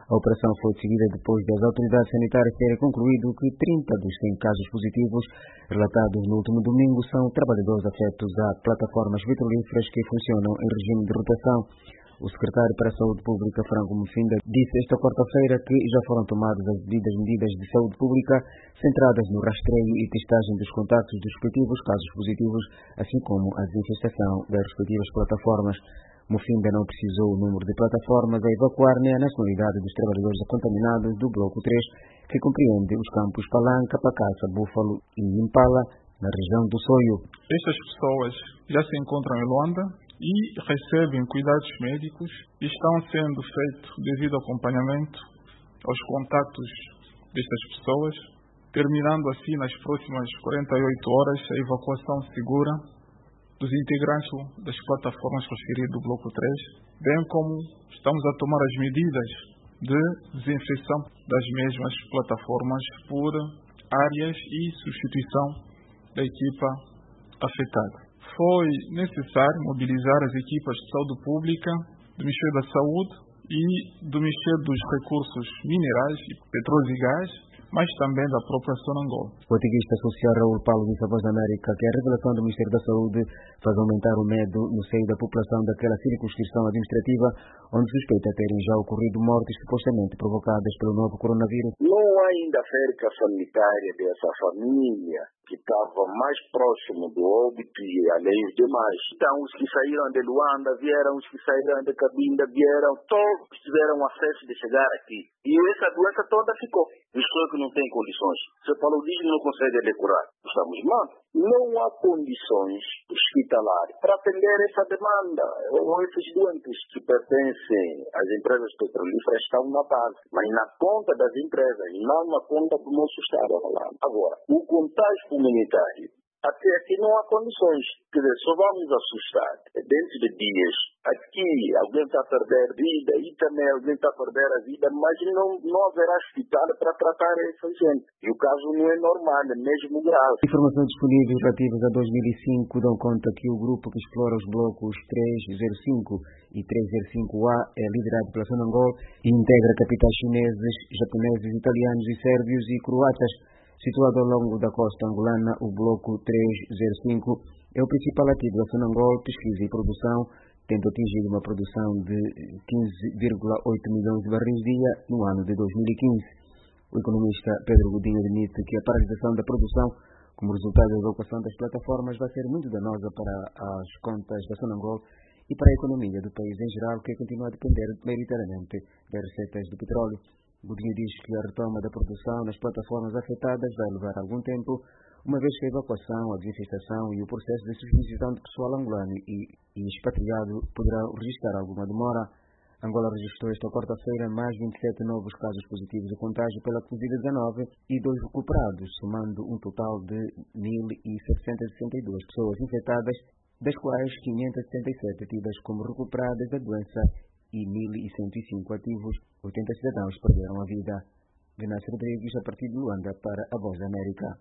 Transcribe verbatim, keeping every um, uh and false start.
A operação foi seguida depois das autoridades sanitárias terem concluído que trinta dos cem casos positivos relatados no último domingo são trabalhadores afetos a plataformas petrolíferas que funcionam em regime de rotação. O secretário para a Saúde Pública, Franco Mufinda, disse esta quarta-feira que já foram tomadas as devidas medidas de saúde pública centradas no rastreio e testagem dos contactos dos respectivos casos positivos, assim como a desinfestação das respectivas plataformas. Mufinda não precisou o número de plataformas a evacuar nem a nacionalidade dos trabalhadores contaminados do Bloco três, que compreende os campos Palanca, Pacaça, Búfalo e Impala, na região do Soio. Estas pessoas já se encontram em Luanda e recebem cuidados médicos e estão sendo feito devido acompanhamento aos contactos destas pessoas, terminando assim nas próximas quarenta e oito horas a evacuação segura dos integrantes das plataformas referidas do Bloco três, bem como estamos a tomar as medidas de desinfecção das mesmas plataformas por áreas e substituição da equipa afetada. Foi necessário mobilizar as equipas de saúde pública, do Ministério da Saúde e do Ministério dos Recursos Minerais, Petróleo e Gás, mas também da própria Sonangol. O ativista social Raul Paulo disse à Voz da América que a revelação do Ministério da Saúde faz aumentar o medo no seio da população daquela circunscrição administrativa, onde suspeita terem já ocorrido mortes supostamente provocadas pelo novo coronavírus. Não há ainda cerca sanitária dessa família, que estava mais próximo do óbito e além dos demais. Então, os que saíram de Luanda vieram, os que saíram de Cabinda vieram, todos tiveram acesso de chegar aqui. E essa doença toda ficou. Pessoas que não têm condições. Se o paludismo não consegue decorar, estamos mal. Não há condições hospitalares para atender essa demanda. Ou esses doentes que pertencem às empresas petrolíferas estão na base, mas na conta das empresas, não na conta do nosso Estado. Agora, o contágio comunitário, até aqui não há condições. Quer dizer, só vamos assustar dentro de dias. Aqui alguém está a perder vida e também alguém está a perder a vida, mas não, não haverá hospital para tratar essa gente. E o caso não é normal, é mesmo grave. Informações disponíveis relativas a dois mil e cinco dão conta que o grupo que explora os blocos trezentos e cinco e trezentos e cinco A é liderado pela Sonangol e integra capitais chineses, japoneses, italianos e sérvios e croatas. Situado ao longo da costa angolana, o bloco trezentos e cinco é o principal ativo da Sonangol, pesquisa e produção, tendo atingido uma produção de quinze vírgula oito milhões de barris dia no ano de dois mil e quinze. O economista Pedro Godinho admite que a paralisação da produção, como resultado da evacuação das plataformas, vai ser muito danosa para as contas da Sonangol e para a economia do país em geral, que continua a depender maioritariamente das receitas do petróleo. Godinho diz que a retoma da produção nas plataformas afetadas vai levar algum tempo, uma vez que a evacuação, a desinfestação e o processo de substituição de pessoal angolano e, e expatriado poderá registrar alguma demora. Angola registrou esta quarta-feira mais vinte e sete novos casos positivos de contágio pela covid dezenove e dois recuperados, somando um total de mil setecentas e sessenta e duas pessoas infectadas, das quais quinhentas e setenta e sete tidas como recuperadas da doença e mil cento e cinco ativos. oitenta cidadãos perderam a vida. Venâncio Rodrigues, a partir de Luanda, para a Voz da América.